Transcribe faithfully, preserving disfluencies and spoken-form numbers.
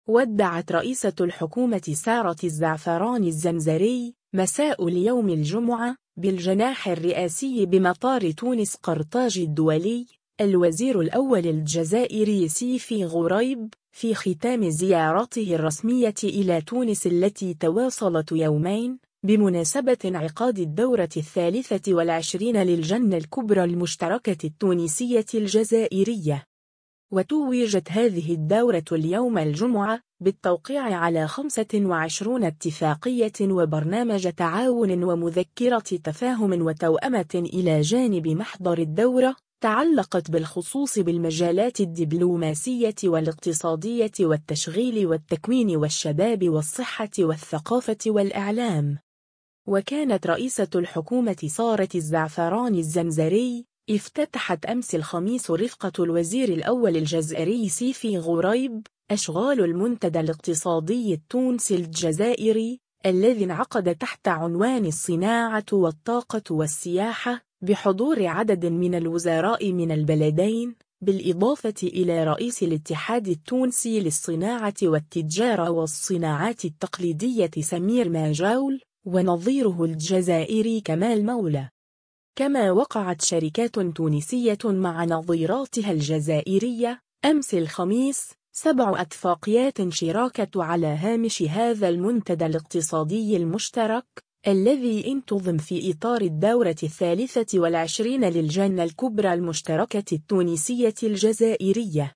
ودعت رئيسة الحكومة سارة الزعفران الزمزري مساء اليوم الجمعة بالجناح الرئاسي بمطار تونس قرطاج الدولي الوزير الأول الجزائري سيفي غريب في ختام زيارته الرسمية إلى تونس التي تواصلت يومين بمناسبة انعقاد الدورة الثالثة والعشرين للجنة الكبرى المشتركة التونسية الجزائرية. وتوجت هذه الدورة اليوم الجمعة بالتوقيع على خمسة وعشرين اتفاقية وبرنامج تعاون ومذكرة تفاهم وتوأمة إلى جانب محضر الدورة تعلقت بالخصوص بالمجالات الدبلوماسية والاقتصادية والتشغيل والتكوين والشباب والصحة والثقافة والإعلام. وكانت رئيسة الحكومة سارة الزعفران الزمزري افتتحت أمس الخميس رفقة الوزير الأول الجزائري سيفي غريب أشغال المنتدى الاقتصادي التونسي الجزائري الذي انعقد تحت عنوان الصناعة والطاقة والسياحة بحضور عدد من الوزراء من البلدين، بالإضافة إلى رئيس الاتحاد التونسي للصناعة والتجارة والصناعات التقليدية سمير ماجول ونظيره الجزائري كمال مولى. كما وقعت شركات تونسية مع نظيراتها الجزائرية أمس الخميس سبع اتفاقيات شراكة على هامش هذا المنتدى الاقتصادي المشترك الذي انتظم في إطار الدورة الثالثة والعشرين للجنة الكبرى المشتركة التونسية الجزائرية.